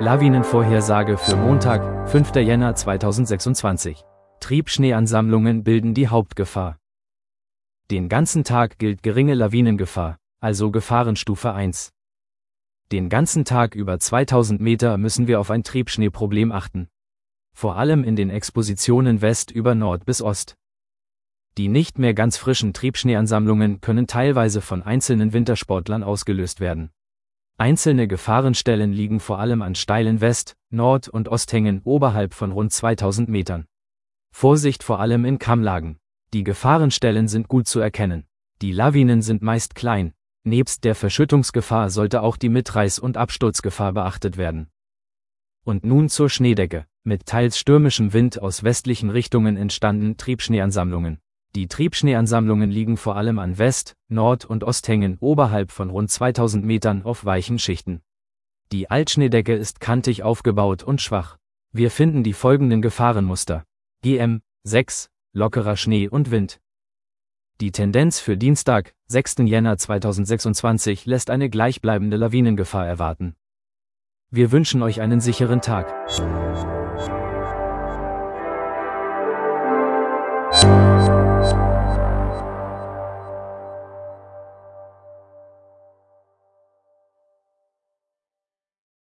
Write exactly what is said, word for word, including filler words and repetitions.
Lawinenvorhersage für Montag, fünfter Jänner zweitausendsechsundzwanzig. Triebschneeansammlungen bilden die Hauptgefahr. Den ganzen Tag gilt geringe Lawinengefahr, also Gefahrenstufe eins. Den ganzen Tag über zweitausend Meter müssen wir auf ein Triebschneeproblem achten. Vor allem in den Expositionen West über Nord bis Ost. Die nicht mehr ganz frischen Triebschneeansammlungen können teilweise von einzelnen Wintersportlern ausgelöst werden. Einzelne Gefahrenstellen liegen vor allem an steilen West-, Nord- und Osthängen oberhalb von rund zweitausend Metern. Vorsicht vor allem in Kammlagen. Die Gefahrenstellen sind gut zu erkennen. Die Lawinen sind meist klein. Nebst der Verschüttungsgefahr sollte auch die Mitreiß- und Absturzgefahr beachtet werden. Und nun zur Schneedecke. Mit teils stürmischem Wind aus westlichen Richtungen entstanden Triebschneeansammlungen. Die Triebschneeansammlungen liegen vor allem an West-, Nord- und Osthängen oberhalb von rund zweitausend Metern auf weichen Schichten. Die Altschneedecke ist kantig aufgebaut und schwach. Wir finden die folgenden Gefahrenmuster. G M sechs, lockerer Schnee und Wind. Die Tendenz für Dienstag, sechsten Jänner zweitausendsechsundzwanzig lässt eine gleichbleibende Lawinengefahr erwarten. Wir wünschen euch einen sicheren Tag.